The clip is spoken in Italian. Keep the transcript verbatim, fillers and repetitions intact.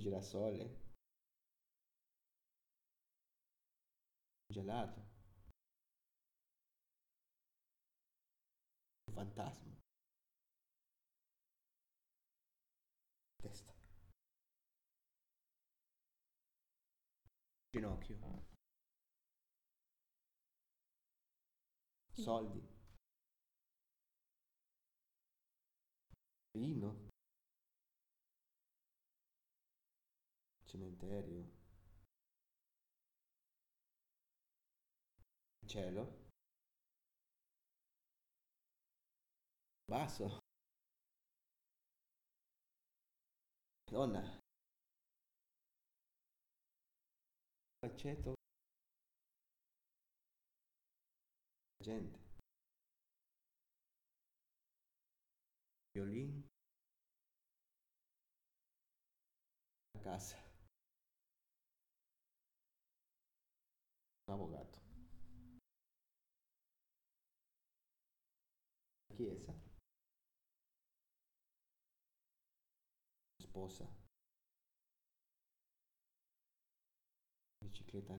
girasole, gelato, un fantasma, testa, ginocchio, soldi, vino, cimitero, cielo, basso, donna, aceto, gente, violino, casa, un avvocato, chiesa, sposa, bicicletta